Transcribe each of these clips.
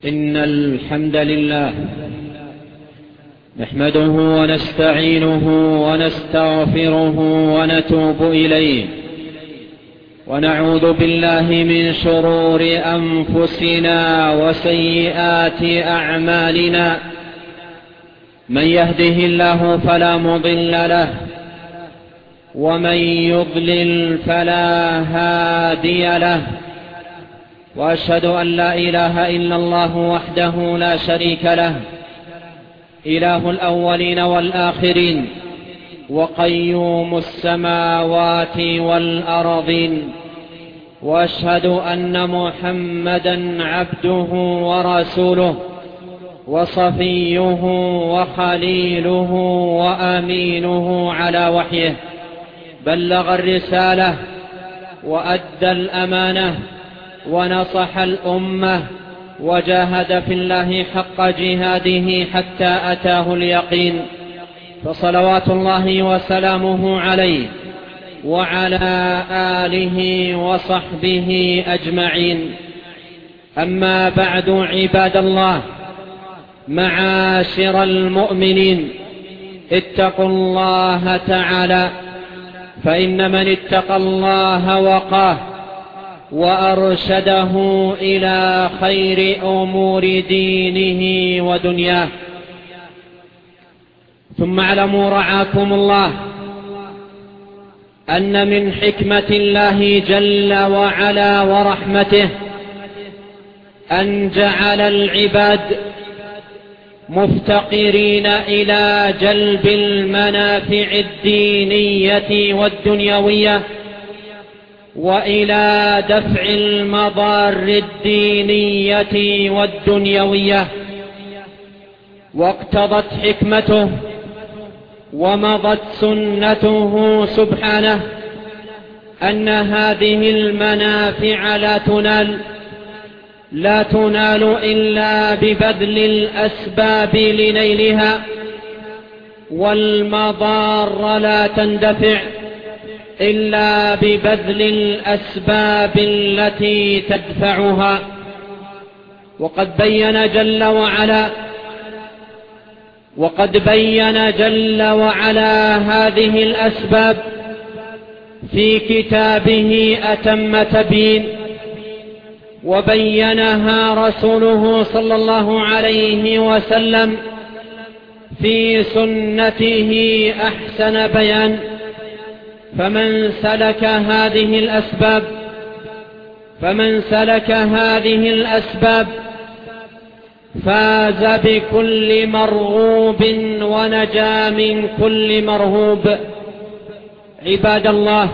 إن الحمد لله نحمده ونستعينه ونستغفره ونتوب إليه، ونعوذ بالله من شرور أنفسنا وسيئات أعمالنا. من يهده الله فلا مضل له، ومن يضلل فلا هادي له. وأشهد أن لا إله إلا الله وحده لا شريك له، إله الأولين والآخرين، وقيوم السماوات والأرضين. وأشهد أن محمدا عبده ورسوله، وصفيه وخليله وأمينه على وحيه. بلغ الرسالة وأدى الأمانة ونصح الأمة، وجاهد في الله حق جهاده حتى أتاه اليقين. فصلوات الله وسلامه عليه وعلى آله وصحبه أجمعين. أما بعد، عباد الله، معاشر المؤمنين، اتقوا الله تعالى، فإن من اتقى الله وقاه وأرشده إلى خير أمور دينه ودنياه. ثم اعلموا رعاكم الله أن من حكمة الله جل وعلا ورحمته أن جعل العباد مفتقرين إلى جلب المنافع الدينية والدنيوية، وإلى دفع المضار الدينية والدنيوية. واقتضت حكمته ومضت سنته سبحانه أن هذه المنافع لا تنال إلا ببذل الأسباب لنيلها، والمضار لا تندفع إلا ببذل الأسباب التي تدفعها. وقد بين جل وعلا هذه الأسباب في كتابه أتم تبيين، وبينها رسوله صلى الله عليه وسلم في سنته أحسن بيان. فمن سلك هذه الأسباب فاز بكل مرغوب ونجا من كل مرهوب. عباد الله،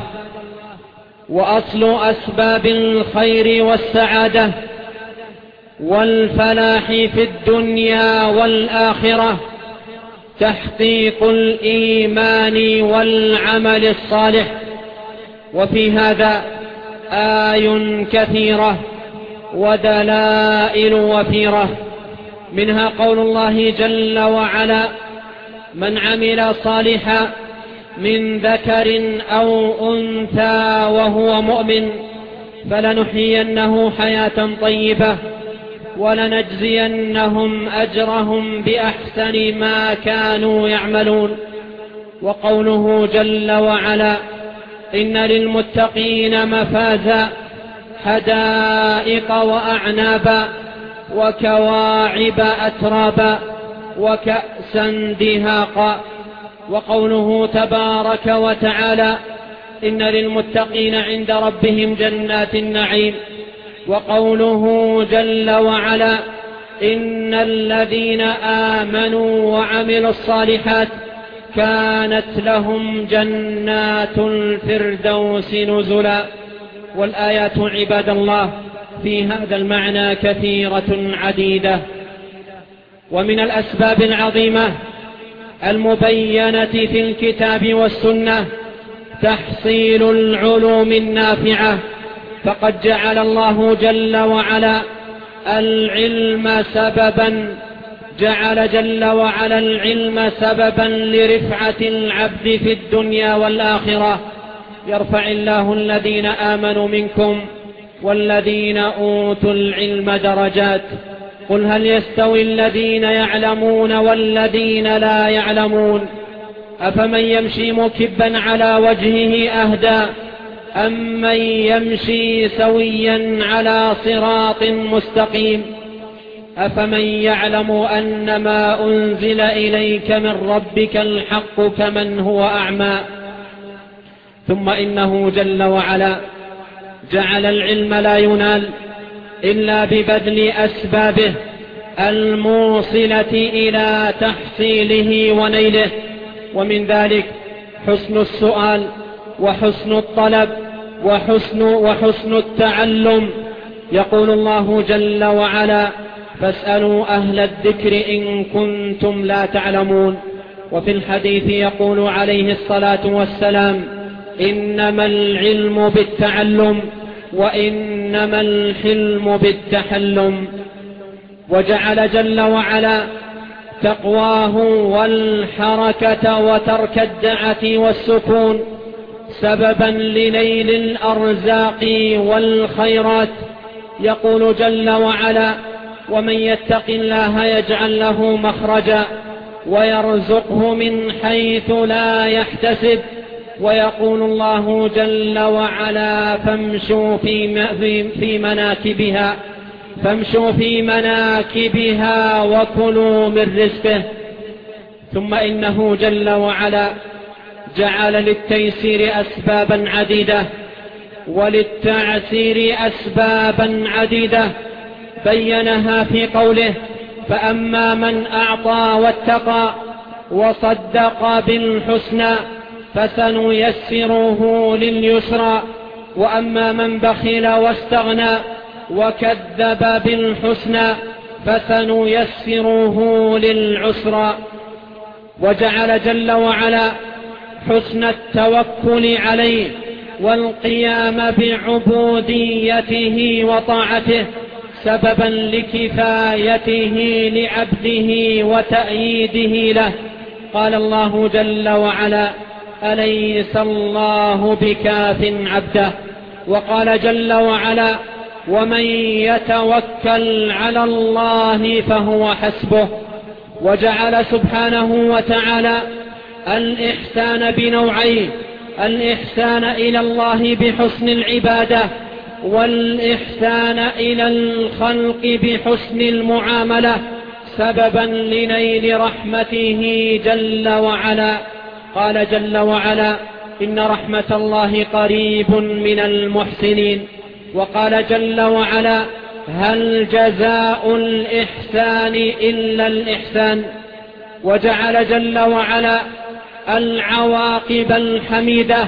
وأصل أسباب الخير والسعادة والفلاح في الدنيا والآخرة تحقيق الإيمان والعمل الصالح. وفي هذا آي كثيرة ودلائل وفيرة، منها قول الله جل وعلا: من عمل صالحا من ذكر أو أنثى وهو مؤمن فلنحيينه حياة طيبة ولنجزينهم أجرهم بأحسن ما كانوا يعملون. وقوله جل وعلا: إن للمتقين مفازا حدائق وأعنابا وكواعب أترابا وكأسا دهاقا. وقوله تبارك وتعالى: إن للمتقين عند ربهم جنات النعيم. وقوله جل وعلا: إن الذين آمنوا وعملوا الصالحات كانت لهم جنات الفردوس نزلا. والآيات عباد الله في هذا المعنى كثيرة عديدة. ومن الأسباب العظيمة المبينة في الكتاب والسنة تحصيل العلوم النافعة، فقد جعل الله جل وعلا العلم سببا لرفعة العبد في الدنيا والآخرة. يرفع الله الذين آمنوا منكم والذين أوتوا العلم درجات. قل هل يستوي الذين يعلمون والذين لا يعلمون أفمن يمشي مكبا على وجهه أهدى أم من يمشي سويا على صراط مستقيم أفمن يعلم أن ما أنزل إليك من ربك الحق كمن هو أعمى. ثم إنه جل وعلا جعل العلم لا ينال إلا ببذل أسبابه الموصلة إلى تحصيله ونيله، ومن ذلك حسن السؤال وحسن الطلب وحسن التعلم. يقول الله جل وعلا: فاسألوا أهل الذكر إن كنتم لا تعلمون. وفي الحديث يقول عليه الصلاة والسلام: إنما العلم بالتعلم وإنما الحلم بالتحلم. وجعل جل وعلا تقواه والحركة وترك الدعة والسكون سببا لنيل الأرزاق والخيرات. يقول جل وعلا: ومن يتق الله يجعل له مخرجا ويرزقه من حيث لا يحتسب. ويقول الله جل وعلا: فامشوا في مناكبها وكلوا من رزقه. ثم إنه جل وعلا جعل للتيسير أسبابا عديدة وللتعسير أسبابا عديدة بينها في قوله: فأما من أعطى واتقى وصدق بالحسنى فسنيسره لليسرى، وأما من بخل واستغنى وكذب بالحسنى فسنيسره للعسرى. وجعل جل وعلا حسن التوكل عليه والقيام بعبوديته وطاعته سببا لكفايته لعبده وتأييده له. قال الله جل وعلا: أليس الله بكاف عبده. وقال جل وعلا: ومن يتوكل على الله فهو حسبه. وجعل سبحانه وتعالى الإحسان بنوعين: الإحسان إلى الله بحسن العبادة، والإحسان إلى الخلق بحسن المعاملة سببا لنيل رحمته جل وعلا. قال جل وعلا: إن رحمة الله قريب من المحسنين. وقال جل وعلا: هل جزاء الإحسان إلا الإحسان. وجعل جل وعلا العواقب الحميدة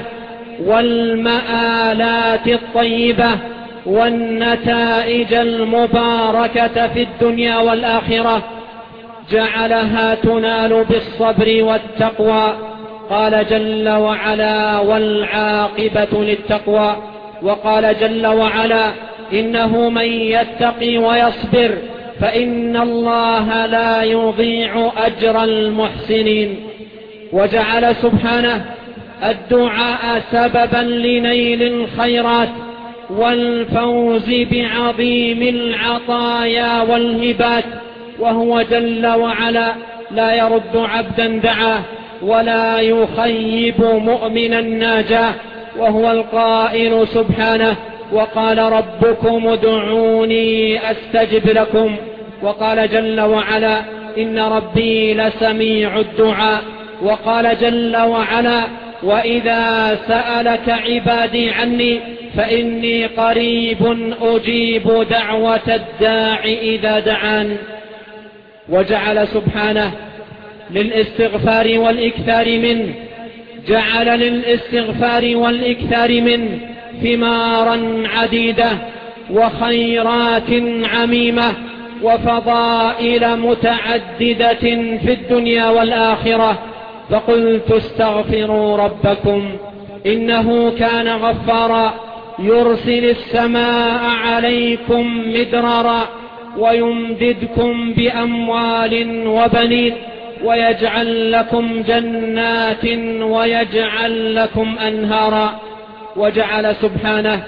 والمآلات الطيبة والنتائج المباركة في الدنيا والآخرة جعلها تنال بالصبر والتقوى. قال جل وعلا: والعاقبة للتقوى. وقال جل وعلا: إنه من يتقي ويصبر فإن الله لا يضيع أجر المحسنين. وجعل سبحانه الدعاء سببا لنيل الخيرات والفوز بعظيم العطايا والهبات، وهو جل وعلا لا يرد عبدا دعاه ولا يخيب مؤمنا ناجاه، وهو القائل سبحانه: وقال ربكم ادعوني أستجب لكم. وقال جل وعلا: إن ربي لسميع الدعاء. وقال جل وعلا: وإذا سألك عبادي عني فإني قريب أجيب دعوة الداع إذا دعان. وجعل سبحانه للاستغفار والإكثار منه جعل للاستغفار والإكثار منه ثمارا عديدة وخيرات عميمة وفضائل متعددة في الدنيا والآخرة. فقلت استغفروا ربكم إنه كان غفارا يرسل السماء عليكم مدرارا ويمددكم بأموال وبنين ويجعل لكم جنات ويجعل لكم أنهارا. وجعل سبحانه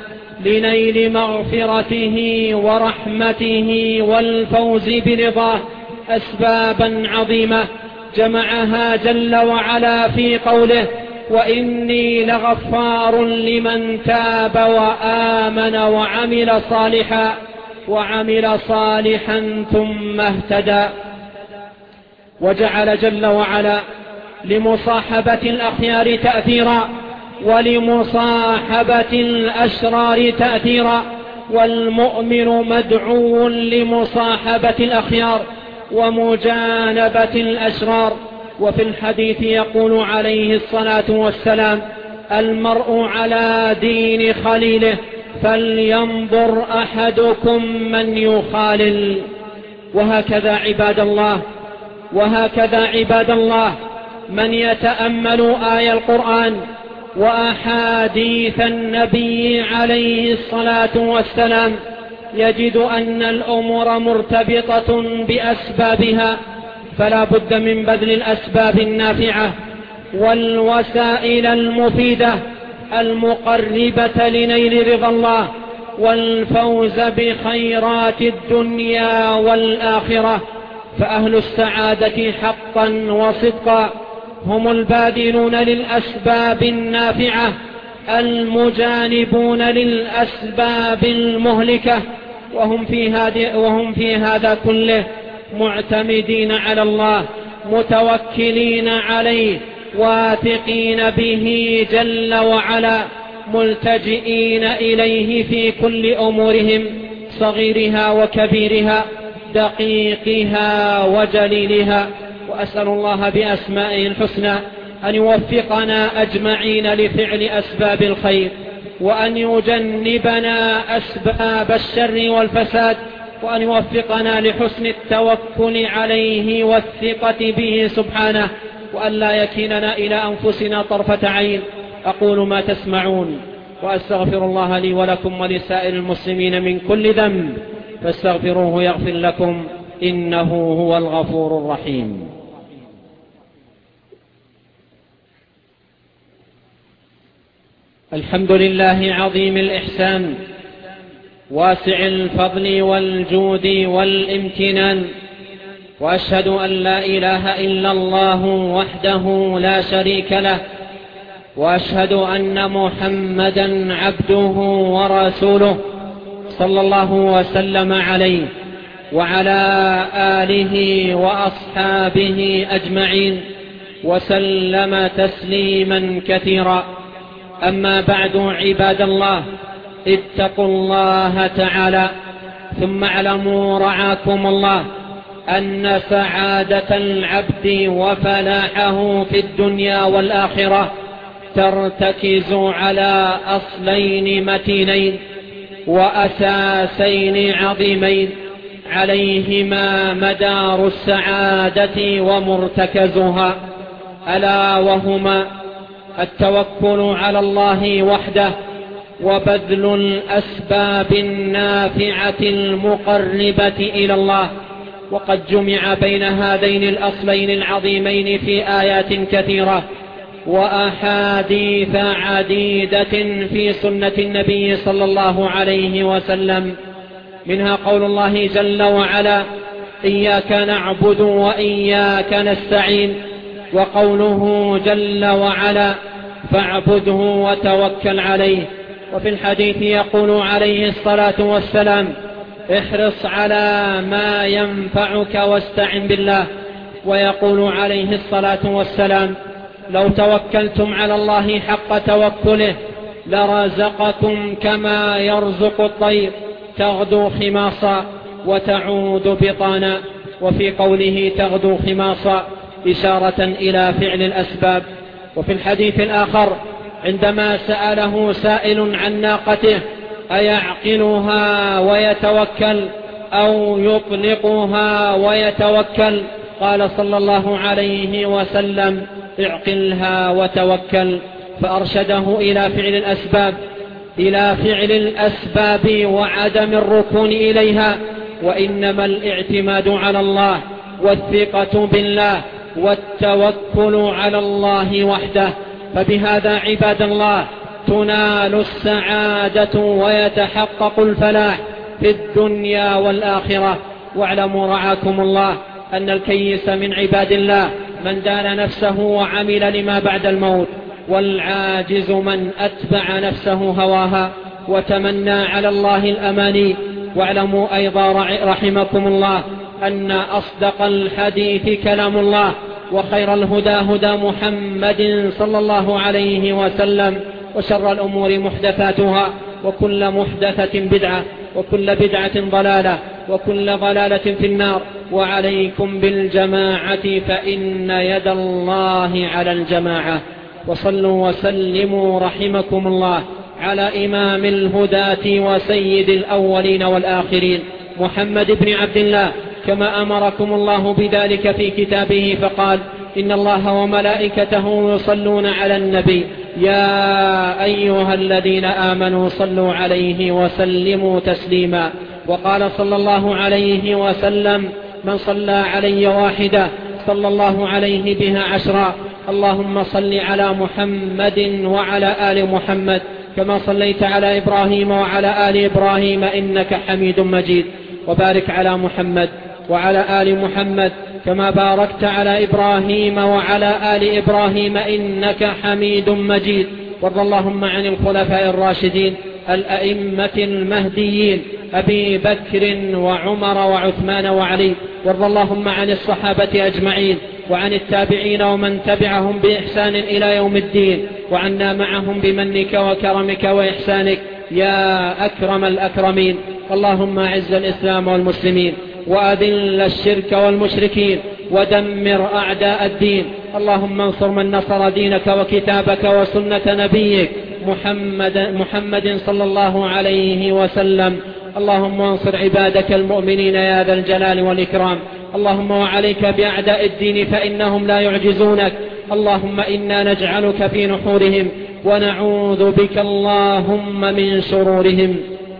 لنيل مغفرته ورحمته والفوز برضاه أسبابا عظيمة جمعها جل وعلا في قوله: وإني لغفار لمن تاب وآمن وعمل صالحا ثم اهتدى. وجعل جل وعلا لمصاحبة الأخيار تأثيرا ولمصاحبة الأشرار تأثيرا، والمؤمن مدعو لمصاحبة الأخيار ومجانبة الأشرار. وفي الحديث يقول عليه الصلاة والسلام: المرء على دين خليله فلينظر أحدكم من يخالل. وهكذا عباد الله من يتأمل آية القرآن وأحاديث النبي عليه الصلاة والسلام يجد أن الأمور مرتبطة بأسبابها، فلا بد من بذل الأسباب النافعة والوسائل المفيدة المقربة لنيل رضا الله والفوز بخيرات الدنيا والآخرة. فأهل السعادة حقا وصدقا هم الباذلون للأسباب النافعة المجانبون للأسباب المهلكة، وهم في هذا كله معتمدين على الله، متوكلين عليه، واثقين به جل وعلا، ملتجئين إليه في كل أمورهم، صغيرها وكبيرها، دقيقها وجليلها. وأسأل الله بأسمائه الحسنى أن يوفقنا أجمعين لفعل أسباب الخير، وأن يجنبنا أسباب الشر والفساد، وأن يوفقنا لحسن التوكل عليه والثقة به سبحانه، وأن لا يكلنا إلى أنفسنا طرفة عين. أقول ما تسمعون وأستغفر الله لي ولكم ولسائر المسلمين من كل ذنب فاستغفروه يغفر لكم إنه هو الغفور الرحيم. الحمد لله عظيم الإحسان واسع الفضل والجود والامتنان، وأشهد أن لا إله إلا الله وحده لا شريك له، وأشهد أن محمدا عبده ورسوله صلى الله وسلم عليه وعلى آله وأصحابه أجمعين وسلم تسليما كثيرا. أما بعد، عباد الله، اتقوا الله تعالى، ثم اعلموا رعاكم الله أن سعادة العبد وفلاحه في الدنيا والآخرة ترتكز على أصلين متينين وأساسين عظيمين عليهما مدار السعادة ومرتكزها، ألا وهما التوكل على الله وحده وبذل الأسباب النافعة المقربة إلى الله. وقد جمع بين هذين الأصلين العظيمين في آيات كثيرة وأحاديث عديدة في سنة النبي صلى الله عليه وسلم، منها قول الله جل وعلا: إياك نعبد وإياك نستعين، وقوله جل وعلا: فاعبده وتوكل عليه. وفي الحديث يقول عليه الصلاة والسلام: احرص على ما ينفعك واستعن بالله. ويقول عليه الصلاة والسلام: لو توكلتم على الله حق توكله لرزقكم كما يرزق الطير تغدو خماصا وتعود بطانا. وفي قوله تغدو خماصا إشارة إلى فعل الأسباب. وفي الحديث الآخر عندما سأله سائل عن ناقته أيعقلها ويتوكل أو يطلقها ويتوكل، قال صلى الله عليه وسلم: اعقلها وتوكل. فأرشده إلى فعل الأسباب وعدم الركون إليها، وإنما الاعتماد على الله والثقة بالله والتوكل على الله وحده. فبهذا عباد الله تنال السعادة ويتحقق الفلاح في الدنيا والآخرة. واعلموا رعاكم الله أن الكيس من عباد الله من دان نفسه وعمل لما بعد الموت، والعاجز من أتبع نفسه هواها وتمنى على الله الأماني. واعلموا أيضا رحمكم الله أن أصدق الحديث كلام الله، وخير الهدى هدى محمد صلى الله عليه وسلم، وشر الأمور محدثاتها، وكل محدثة بدعة، وكل بدعة ضلالة، وكل ضلالة في النار. وعليكم بالجماعة فإن يد الله على الجماعة. وصلوا وسلموا رحمكم الله على إمام الهداة وسيد الأولين والآخرين محمد بن عبد الله، كما أمركم الله بذلك في كتابه فقال: إن الله وملائكته يصلون على النبي يا أيها الذين آمنوا صلوا عليه وسلموا تسليما. وقال صلى الله عليه وسلم: من صلى علي واحدة صلى الله عليه بها 10. اللهم صل على محمد وعلى آل محمد كما صليت على إبراهيم وعلى آل إبراهيم إنك حميد مجيد. وبارك على محمد وعلى آل محمد كما باركت على إبراهيم وعلى آل إبراهيم إنك حميد مجيد. وارض اللهم عن الخلفاء الراشدين الأئمة المهديين أبي بكر وعمر وعثمان وعلي. وارض اللهم عن الصحابة أجمعين وعن التابعين ومن تبعهم بإحسان إلى يوم الدين، وعنا معهم بمنك وكرمك وإحسانك يا أكرم الأكرمين. اللهم أعز الإسلام والمسلمين، وأذل الشرك والمشركين، ودمر أعداء الدين. اللهم انصر من نصر دينك وكتابك وسنة نبيك محمد صلى الله عليه وسلم. اللهم انصر عبادك المؤمنين يا ذا الجلال والإكرام. اللهم وعليك بأعداء الدين فإنهم لا يعجزونك. اللهم إنا نجعلك في نحورهم ونعوذ بك اللهم من شرورهم.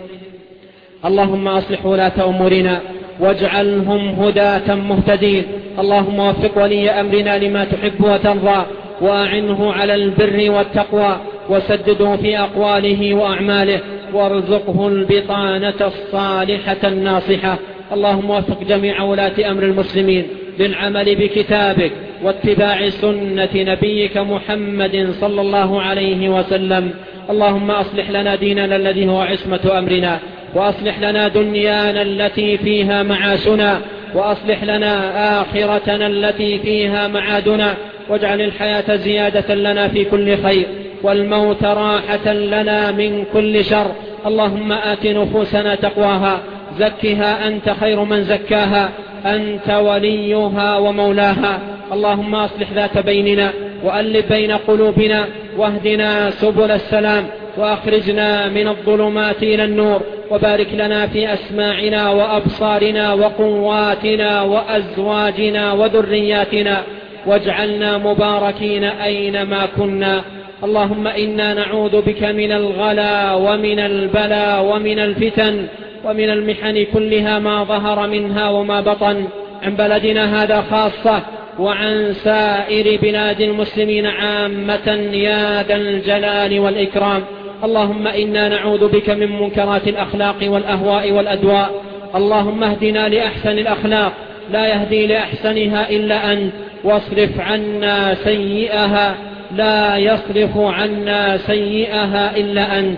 اللهم أصلح ولاة أمورنا واجعلهم هداة مهتدين. اللهم وفق ولي أمرنا لما تحب وترضى، وأعنه على البر والتقوى، وسدده في أقواله وأعماله، وارزقه البطانة الصالحة الناصحة. اللهم وفق جميع ولاة أمر المسلمين للعمل بكتابك واتباع سنة نبيك محمد صلى الله عليه وسلم. اللهم أصلح لنا ديننا الذي هو عصمة أمرنا، وأصلح لنا دنيانا التي فيها معاشنا، وأصلح لنا آخرتنا التي فيها معادنا، واجعل الحياة زيادة لنا في كل خير، والموت راحة لنا من كل شر. اللهم آت نفوسنا تقواها، زكها أنت خير من زكاها، أنت وليها ومولاها. اللهم أصلح ذات بيننا، وألف بين قلوبنا، واهدنا سبل السلام، وأخرجنا من الظلمات إلى النور. وبارك لنا في أسماعنا وأبصارنا وقواتنا وأزواجنا وذرياتنا، واجعلنا مباركين أينما كنا. اللهم إنا نعوذ بك من الغلا ومن البلاء ومن الفتن ومن المحن كلها ما ظهر منها وما بطن، عن بلدنا هذا خاصة وعن سائر بلاد المسلمين عامة يا ذا الجلال والإكرام. اللهم إنا نعوذ بك من منكرات الأخلاق والأهواء والأدواء. اللهم اهدنا لأحسن الأخلاق، لا يهدي لأحسنها إلا أنت، واصرف عنا سيئها، لا يصرف عنا سيئها إلا أنت.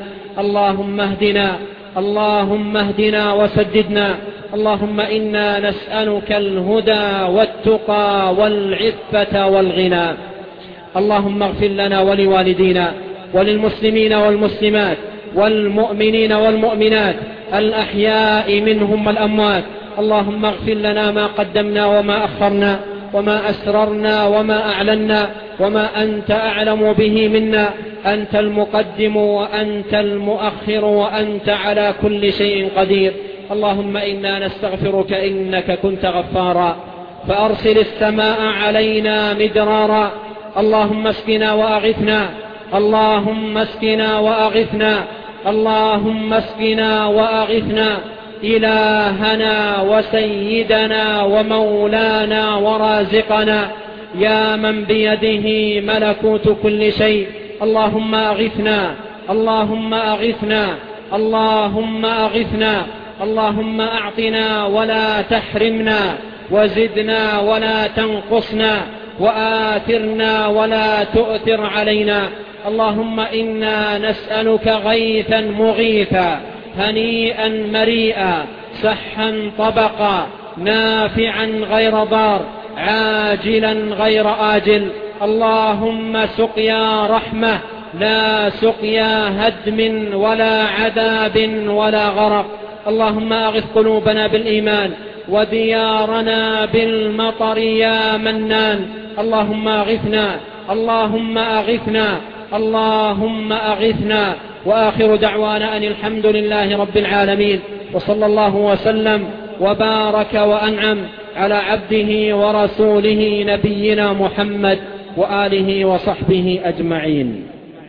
اللهم اهدنا وسددنا. اللهم إنا نسألك الهدى والتقى والعفة والغنى. اللهم اغفر لنا ولوالدينا وللمسلمين والمسلمات والمؤمنين والمؤمنات الأحياء منهم والأموات. اللهم اغفر لنا ما قدمنا وما أخرنا، وما أسررنا وما أعلنا، وما أنت أعلم به منا. أنت المقدم وأنت المؤخر، وأنت على كل شيء قدير. اللهم إنا نستغفرك إنك كنت غفارا، فأرسل السماء علينا مدرارا. اللهم اسقنا وأغثنا، اللهم اسقنا وأغثنا، اللهم اسقنا وأغثنا. إلهنا وسيدنا ومولانا ورازقنا، يا من بيده ملكوت كل شيء، اللهم أغثنا اللهم أغثنا، اللهم أغثنا، اللهم أعطنا ولا تحرمنا، وزدنا ولا تنقصنا، وآثرنا ولا تؤثر علينا. اللهم إنا نسألك غيثا مغيثا، هنيئا مريئا، سحا طبقا، نافعا غير ضار، عاجلا غير آجل. اللهم سقيا رحمة، لا سقيا هدم ولا عذاب ولا غرق. اللهم أغث قلوبنا بالإيمان، وديارنا بالمطر يا منان. اللهم أغثنا، اللهم أغثنا، اللهم أغثنا. وآخر دعوانا أن الحمد لله رب العالمين، وصلى الله وسلم وبارك وأنعم على عبده ورسوله نبينا محمد وآله وصحبه أجمعين.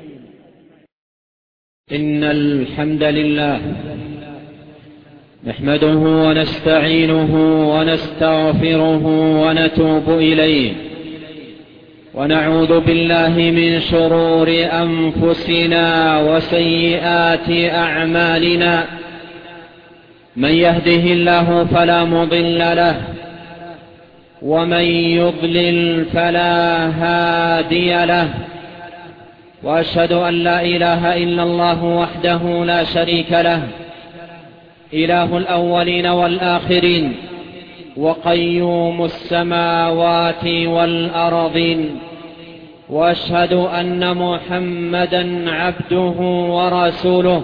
إن الحمد لله نحمده ونستعينه ونستغفره ونتوب إليه، ونعوذ بالله من شرور أنفسنا وسيئات أعمالنا. من يهده الله فلا مضل له، ومن يضلل فلا هادي له. وأشهد أن لا إله إلا الله وحده لا شريك له، إله الأولين والآخرين، وقيوم السماوات والأرضين. وأشهد أن محمدا عبده ورسوله،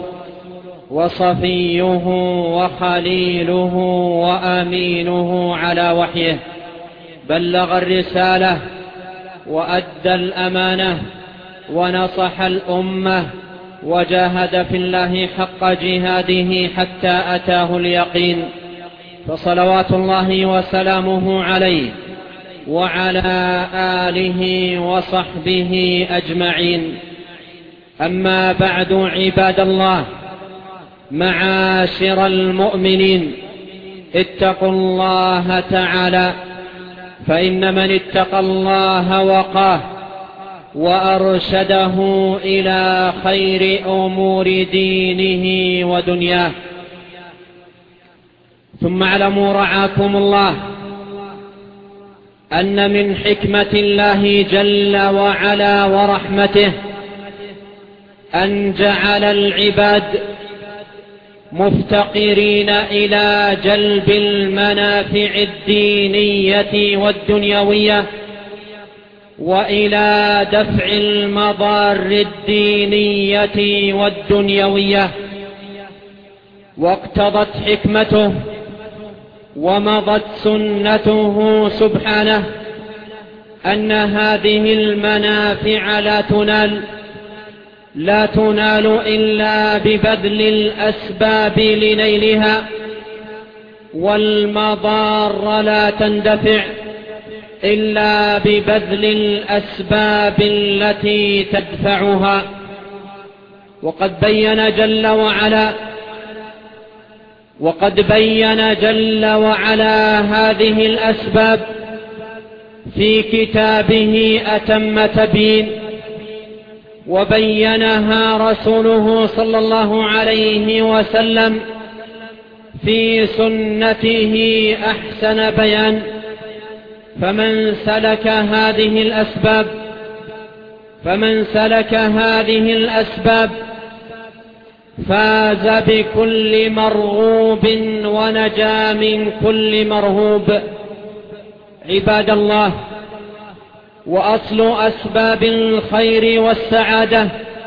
وصفيه وخليله وأمينه على وحيه. بلغ الرسالة وأدى الأمانة، ونصح الأمة، وجاهد في الله حق جهاده حتى أتاه اليقين. فصلوات الله وسلامه عليه وعلى آله وصحبه أجمعين. أما بعد، عباد الله، معاشر المؤمنين، اتقوا الله تعالى، فإن من اتقى الله وقاه وأرشده إلى خير أمور دينه ودنياه. ثم اعلموا رعاكم الله أن من حكمة الله جل وعلا ورحمته أن جعل العباد مفتقرين إلى جلب المنافع الدينية والدنيوية، وإلى دفع المضار الدينية والدنيوية. واقتضت حكمته ومضت سنته سبحانه أن هذه المنافع لا تنال إلا ببذل الأسباب لنيلها، والمضار لا تندفع إلا ببذل الأسباب التي تدفعها. وقد بين جل وعلا هذه الأسباب في كتابه أتم تبيين، وبينها رسوله صلى الله عليه وسلم في سنته أحسن بيان. فمن سلك هذه الأسباب فاز بكل مرغوب ونجا من كل مرهوب. عباد الله، وأصل أسباب الخير والسعادة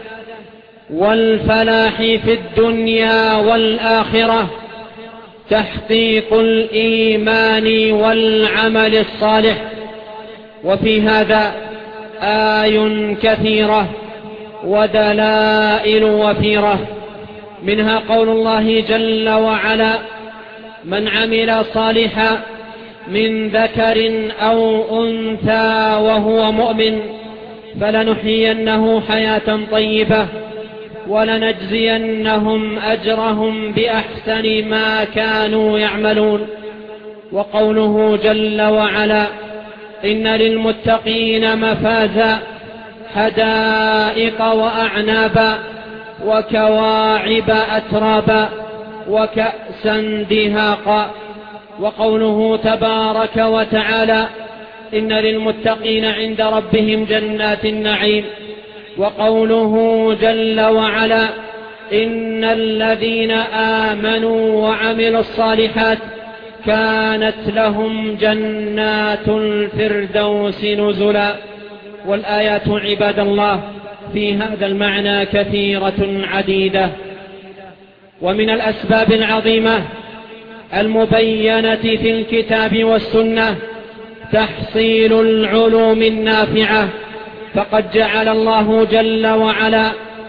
والفلاح في الدنيا والآخرة تحقيق الإيمان والعمل الصالح. وفي هذا آي كثيرة ودلائل وفيرة، منها قول الله جل وعلا: من عمل صالحا من ذكر أو أنثى وهو مؤمن فلنحيينه حياة طيبة ولنجزينهم أجرهم بأحسن ما كانوا يعملون. وقوله جل وعلا: إن للمتقين مفازا حدائق وأعنابا وكواعب أترابا وكأسا دهاقا. وقوله تبارك وتعالى إن للمتقين عند ربهم جنات النعيم. وقوله جل وعلا إن الذين آمنوا وعملوا الصالحات كانت لهم جنات الفردوس نزلا. والآيات عباد الله في هذا المعنى كثيرة عديدة. ومن الأسباب العظيمة المبينة في الكتاب والسنة تحصيل العلوم النافعة، فقد جعل الله جل وعلا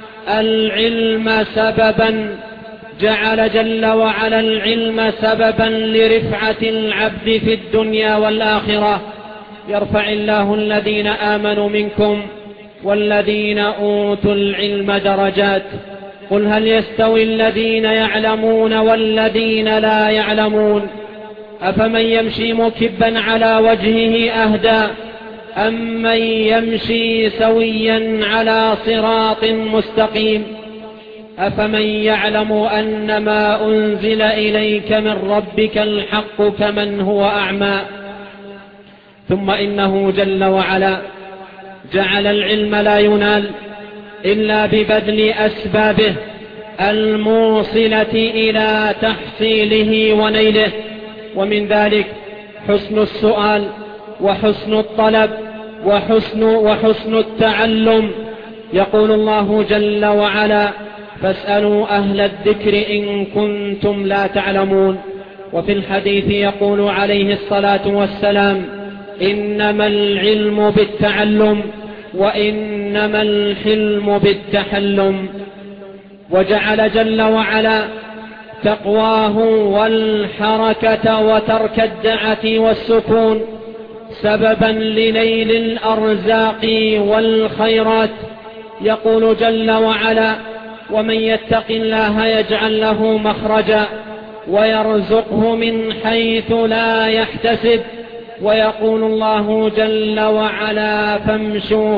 العلم سببا لرفعة العبد في الدنيا والآخرة. يرفع الله الذين آمنوا منكم والذين أوتوا العلم درجات. قل هل يستوي الذين يعلمون والذين لا يعلمون أفمن يمشي مكبا على وجهه أهدى أمن يمشي سويا على صراط مستقيم أفمن يعلم أن ما أنزل إليك من ربك الحق كمن هو أعمى. ثم إنه جل وعلا جعل العلم لا ينال إلا ببذل أسبابه الموصلة إلى تحصيله ونيله، ومن ذلك حسن السؤال وحسن الطلب وحسن التعلم. يقول الله جل وعلا فاسألوا أهل الذكر إن كنتم لا تعلمون. وفي الحديث يقول عليه الصلاة والسلام إنما العلم بالتعلم وإنما الحلم بالتحلم. وجعل جل وعلا تقواه والحركة وترك الدعة والسكون سببا لنيل الأرزاق والخيرات. يقول جل وعلا ومن يتق الله يجعل له مخرجا ويرزقه من حيث لا يحتسب. ويقول الله جل وعلا فامشوا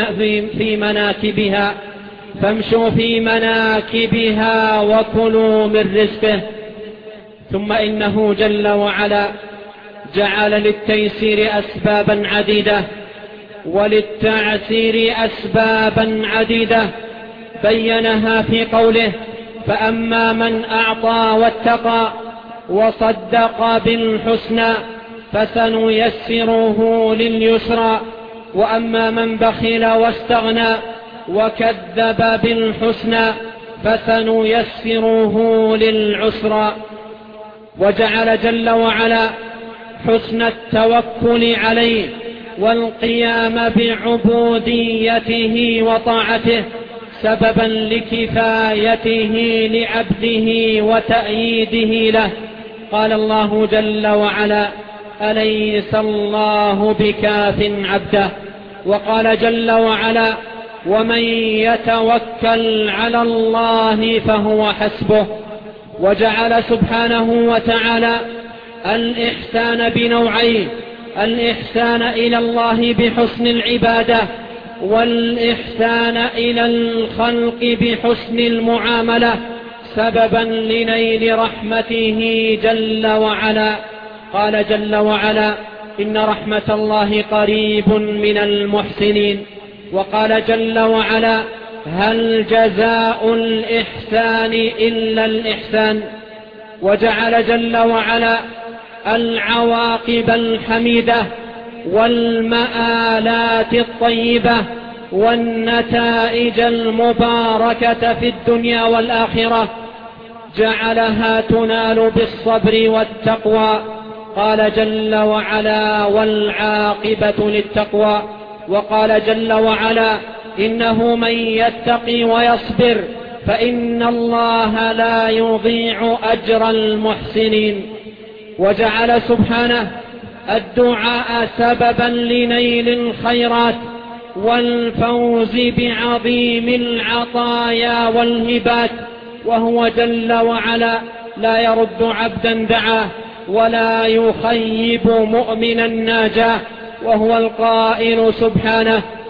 في مناكبها وكلوا من رزقه. ثم إنه جل وعلا جعل للتيسير أسبابا عديدة وللتعسير أسبابا عديدة بينها في قوله فأما من أعطى واتقى وصدق بالحسنى فسنيسره لليسرى وأما من بخل واستغنى وكذب بالحسنى فسنيسره للعسرى. وجعل جل وعلا حسن التوكل عليه والقيام بعبوديته وطاعته سببا لكفايته لعبده وتأييده له. قال الله جل وعلا أليس الله بكاف عبده. وقال جل وعلا ومن يتوكل على الله فهو حسبه. وجعل سبحانه وتعالى الإحسان بنوعين: الإحسان إلى الله بحسن العبادة والإحسان إلى الخلق بحسن المعاملة سببا لنيل رحمته جل وعلا. قال جل وعلا إن رحمة الله قريب من المحسنين. وقال جل وعلا هل جزاء الإحسان إلا الإحسان. وجعل جل وعلا العواقب الحميدة والمآلات الطيبة والنتائج المباركة في الدنيا والآخرة جعلها تنال بالصبر والتقوى. قال جل وعلا والعاقبة للتقوى. وقال جل وعلا إنه من يتقي ويصبر فإن الله لا يضيع أجر المحسنين. وجعل سبحانه الدعاء سببا لنيل الخيرات والفوز بعظيم العطايا والهبات، وهو جل وعلا لا يرد عبدا دعاه ولا يخيب مؤمنا ناجاه، وهو القائل سبحانه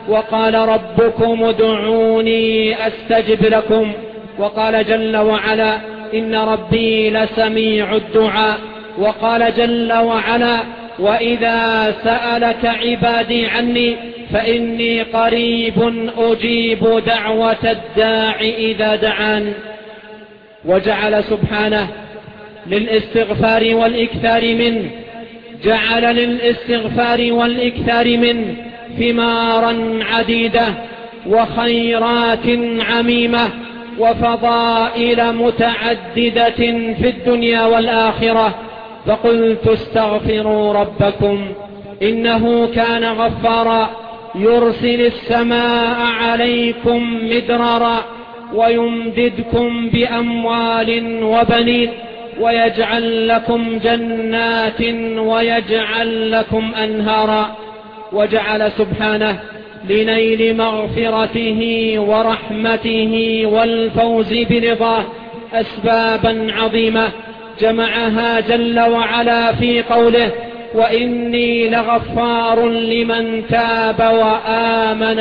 وقال ربكم ادعوني أستجب لكم، وقال جل وعلا إن ربي لسميع الدعاء، وقال جل وعلا وإذا سألك عبادي عني فإني قريب أجيب دعوة الداع إذا دعان. وجعل سبحانه للاستغفار والإكثار منه، جعل للاستغفار والإكثار منه ثمارا عديدة وخيرات عميمة وفضائل متعددة في الدنيا والآخرة. فقلت استغفروا ربكم إنه كان غفارا يرسل السماء عليكم مدرارا ويمددكم بأموال وبنين ويجعل لكم جنات ويجعل لكم أنهارا. وجعل سبحانه لنيل مغفرته ورحمته والفوز برضاه أسبابا عظيمة جمعها جل وعلا في قوله وإني لغفار لمن تاب وآمن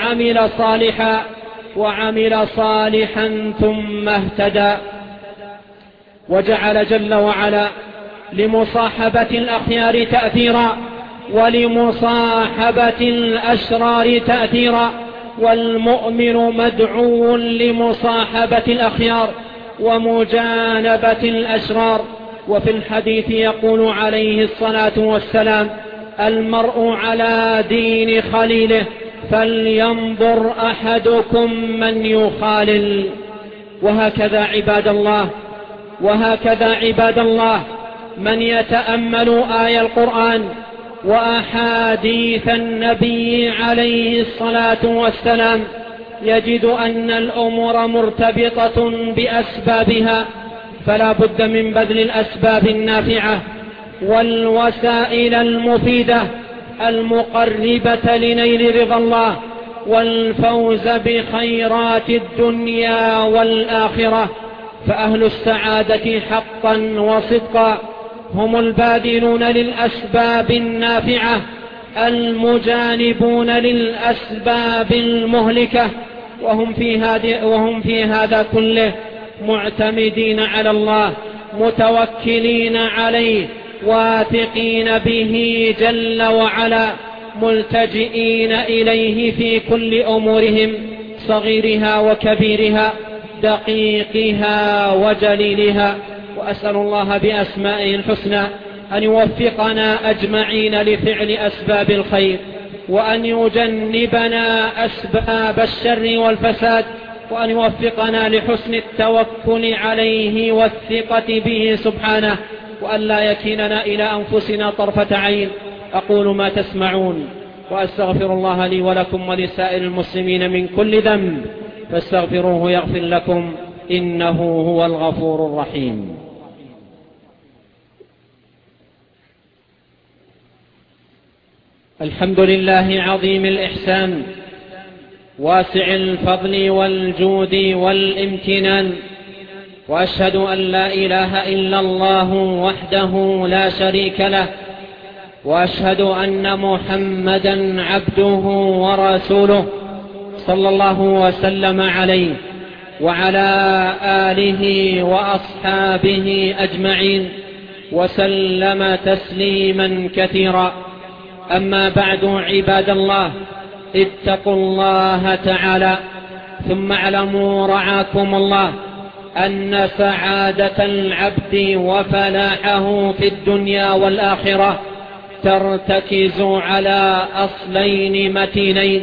وعمل صالحا ثم اهتدى. وجعل جل وعلا لمصاحبة الأخيار تأثيرا ولمصاحبة الأشرار تأثيرا، والمؤمن مدعو لمصاحبة الأخيار ومجانبة الأشرار. وفي الحديث يقول عليه الصلاة والسلام المرء على دين خليله فلينظر أحدكم من يخالل. وهكذا عباد الله من يتأمل آية القرآن وأحاديث النبي عليه الصلاة والسلام يجد أن الأمور مرتبطة بأسبابها، فلا بد من بذل الأسباب النافعة والوسائل المفيدة المقربة لنيل رضا الله والفوز بخيرات الدنيا والآخرة. فأهل السعادة حقا وصدقا هم الباذلون للأسباب النافعة المجانبون للأسباب المهلكة، وهم في هذا كله معتمدين على الله متوكلين عليه واثقين به جل وعلا ملتجئين إليه في كل أمورهم صغيرها وكبيرها دقيقها وجليلها. وأسأل الله بأسمائه الحسنى أن يوفقنا أجمعين لفعل أسباب الخير وأن يجنبنا أسباب الشر والفساد وأن يوفقنا لحسن التوكل عليه والثقة به سبحانه وأن لا يكلنا إلى أنفسنا طرفة عين. أقول ما تسمعون وأستغفر الله لي ولكم ولسائر المسلمين من كل ذنب فاستغفروه يغفر لكم إنه هو الغفور الرحيم. الحمد لله عظيم الإحسان واسع الفضل والجود والامتنان، وأشهد أن لا إله إلا الله وحده لا شريك له، وأشهد أن محمدا عبده ورسوله صلى الله وسلم عليه وعلى آله وأصحابه أجمعين وسلم تسليما كثيرا. أما بعد عباد الله اتقوا الله تعالى، ثم اعلموا رعاكم الله أن سعادة العبد وفلاحه في الدنيا والآخرة ترتكز على أصلين متينين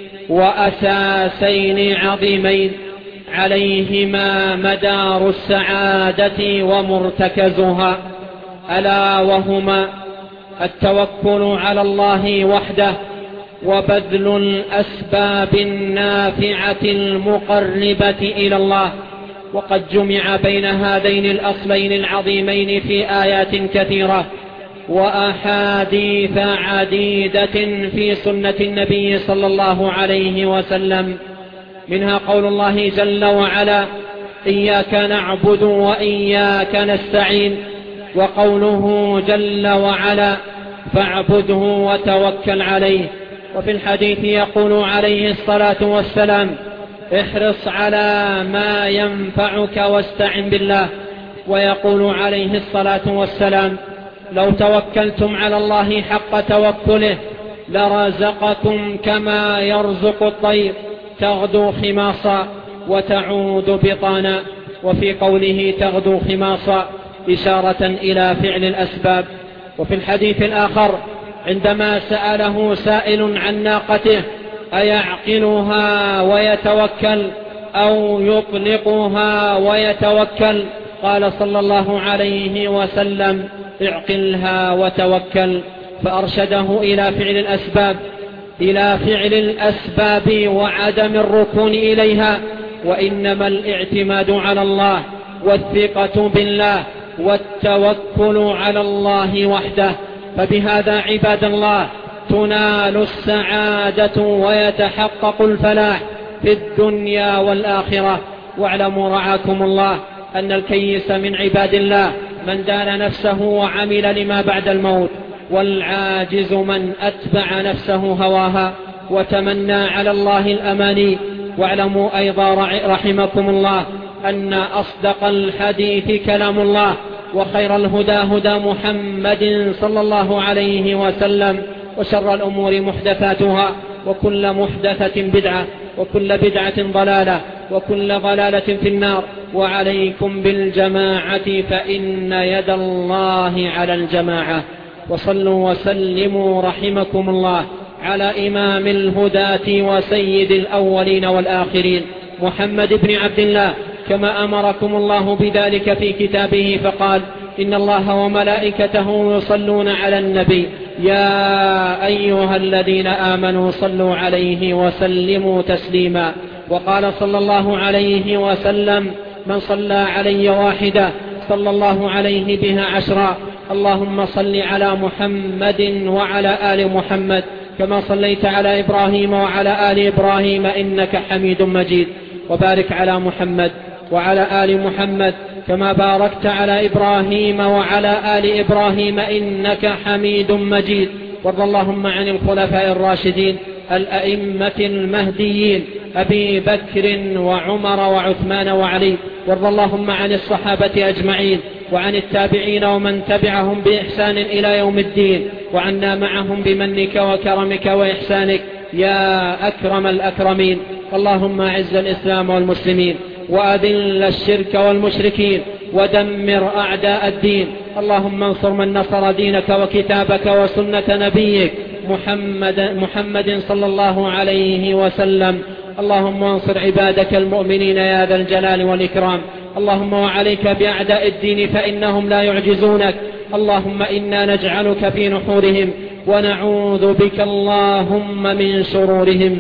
وأساسين عظيمين عليهما مدار السعادة ومرتكزها، ألا وهما التوكل على الله وحده وبذل الأسباب النافعة المقربة إلى الله. وقد جمع بين هذين الأصلين العظيمين في آيات كثيرة وأحاديث عديدة في سنة النبي صلى الله عليه وسلم، منها قول الله جل وعلا إياك نعبد وإياك نستعين، وقوله جل وعلا فاعبده وتوكل عليه، وفي الحديث يقول عليه الصلاة والسلام: احرص على ما ينفعك واستعن بالله. ويقول عليه الصلاة والسلام: لو توكلتم على الله حق توكله لرزقكم كما يرزق الطير تغدو خماصا وتعود بطانا. وفي قوله تغدو خماصا إشارة إلى فعل الأسباب. وفي الحديث الآخر عندما سأله سائل عن ناقته: أيعقلها ويتوكل أو يطلقها ويتوكل؟ قال صلى الله عليه وسلم: اعقلها وتوكل. فأرشده إلى فعل الأسباب وعدم الركون إليها، وإنما الاعتماد على الله والثقة بالله والتوكل على الله وحده. فبهذا عباد الله تنال السعادة ويتحقق الفلاح في الدنيا والآخرة. واعلموا رعاكم الله أن الكيس من عباد الله من دان نفسه وعمل لما بعد الموت، والعاجز من أتبع نفسه هواها وتمنى على الله الأماني. واعلموا أيضا رحمكم الله أن أصدق الحديث كلام الله، وخير الهدى هدى محمد صلى الله عليه وسلم، وشر الأمور محدثاتها، وكل محدثة بدعة، وكل بدعة ضلالة، وكل ضلالة في النار. وعليكم بالجماعة فإن يد الله على الجماعة. وصلوا وسلموا رحمكم الله على إمام الهداة وسيد الأولين والآخرين محمد بن عبد الله، كما أمركم الله بذلك في كتابه فقال: إن الله وملائكته يصلون على النبي يا أيها الذين آمنوا صلوا عليه وسلموا تسليما. وقال صلى الله عليه وسلم: من صلى علي واحدة صلى الله عليه بها 10. اللهم صل على محمد وعلى آل محمد كما صليت على إبراهيم وعلى آل إبراهيم إنك حميد مجيد. وبارك على محمد وعلى آل محمد كما باركت على إبراهيم وعلى آل إبراهيم إنك حميد مجيد. وارض اللهم عن الخلفاء الراشدين الأئمة المهديين أبي بكر وعمر وعثمان وعلي. وارض اللهم عن الصحابة أجمعين وعن التابعين ومن تبعهم بإحسان إلى يوم الدين، وعنا معهم بمنك وكرمك وإحسانك يا أكرم الأكرمين. اللهم أعز الإسلام والمسلمين وأذل الشرك والمشركين ودمر أعداء الدين. اللهم انصر من نصر دينك وكتابك وسنة نبيك محمد صلى الله عليه وسلم. اللهم انصر عبادك المؤمنين يا ذا الجلال والإكرام. اللهم وعليك بأعداء الدين فإنهم لا يعجزونك. اللهم إنا نجعلك في نحورهم ونعوذ بك اللهم من شرورهم.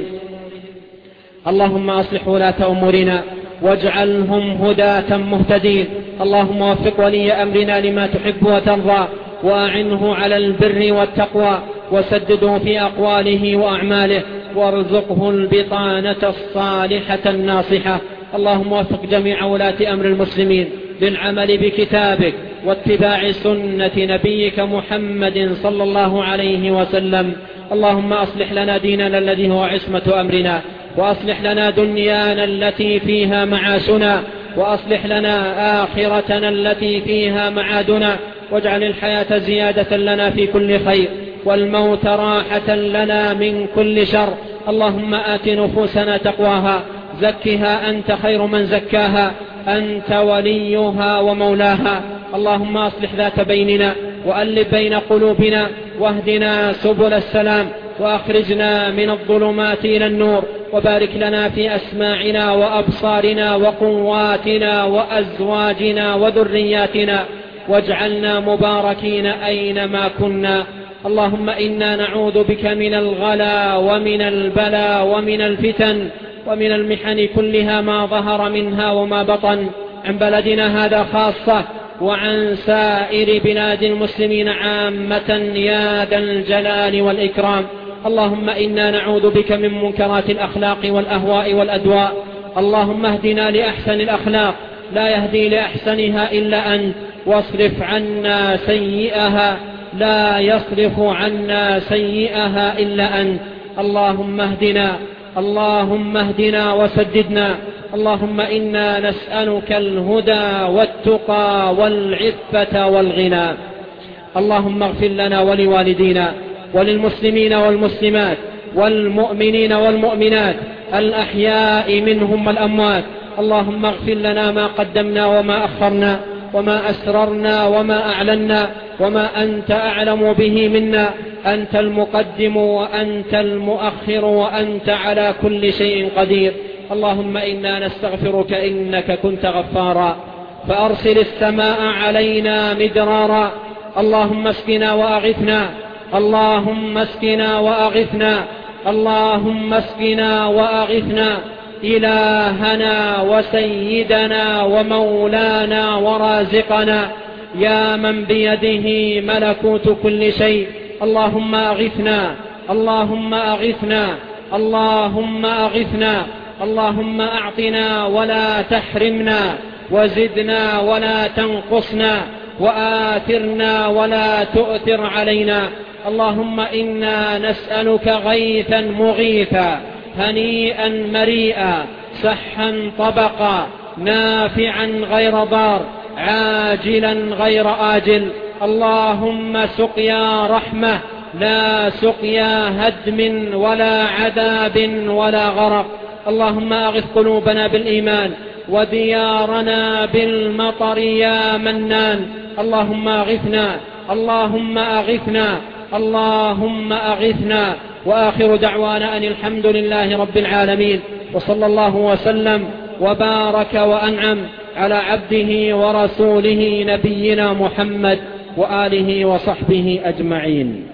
اللهم أصلح ولاة أمورنا واجعلهم هداة مهتدين. اللهم وفق ولي أمرنا لما تحب وترضى، وأعنه على البر والتقوى، وسدده في أقواله وأعماله، وارزقه البطانة الصالحة الناصحة. اللهم وفق جميع ولاة أمر المسلمين للعمل بكتابك واتباع سنة نبيك محمد صلى الله عليه وسلم. اللهم أصلح لنا ديننا الذي هو عصمة أمرنا، وأصلح لنا دنيانا التي فيها معاشنا، وأصلح لنا آخرتنا التي فيها معادنا، واجعل الحياة زيادة لنا في كل خير والموت راحة لنا من كل شر. اللهم آت نفوسنا تقواها، زكها أنت خير من زكاها، أنت وليها ومولاها. اللهم أصلح ذات بيننا وألف بين قلوبنا، واهدنا سبل السلام، وأخرجنا من الظلمات إلى النور، وبارك لنا في أسماعنا وأبصارنا وقواتنا وأزواجنا وذرياتنا، واجعلنا مباركين أينما كنا. اللهم إنا نعوذ بك من الغلا ومن البلاء ومن الفتن ومن المحن كلها ما ظهر منها وما بطن، عن بلدنا هذا خاصة وعن سائر بلاد المسلمين عامة يا ذا الجلال والإكرام. اللهم إنا نعوذ بك من منكرات الأخلاق والأهواء والأدواء. اللهم اهدنا لأحسن الأخلاق، لا يهدي لأحسنها إلا أنت، واصرف عنا سيئها، لا يصرف عنا سيئها إلا أنت. اللهم اهدنا، اللهم اهدنا وسددنا. اللهم إنا نسألك الهدى والتقى والعفة والغنى. اللهم اغفر لنا ولوالدينا وللمسلمين والمسلمات والمؤمنين والمؤمنات الأحياء منهم والأموات. اللهم اغفر لنا ما قدمنا وما أخرنا وما أسررنا وما أعلنا وما أنت أعلم به منا. أنت المقدم وأنت المؤخر وأنت على كل شيء قدير. اللهم إنا نستغفرك إنك كنت غفارا فأرسل السماء علينا مدرارا. اللهم اسقنا وأغثنا، اللهم اسقنا وأغثنا، اللهم اسقنا وأغثنا. إلهنا وسيدنا ومولانا ورازقنا، يا من بيده ملكوت كل شيء، اللهم أغثنا، اللهم أغثنا، اللهم أغثنا. اللهم أعطنا ولا تحرمنا، وزدنا ولا تنقصنا، وآثرنا ولا تؤثر علينا. اللهم إنا نسألك غيثا مغيثا، هنيئا مريئا، سحا طبقا، نافعا غير ضار، عاجلا غير آجل. اللهم سقيا رحمة لا سقيا هدم ولا عذاب ولا غرق. اللهم أغث قلوبنا بالإيمان وديارنا بالمطر يا منان. اللهم أغثنا، اللهم أغثنا، اللهم أغثنا. وآخر دعوانا أن الحمد لله رب العالمين، وصلى الله وسلم وبارك وأنعم على عبده ورسوله نبينا محمد وآله وصحبه أجمعين.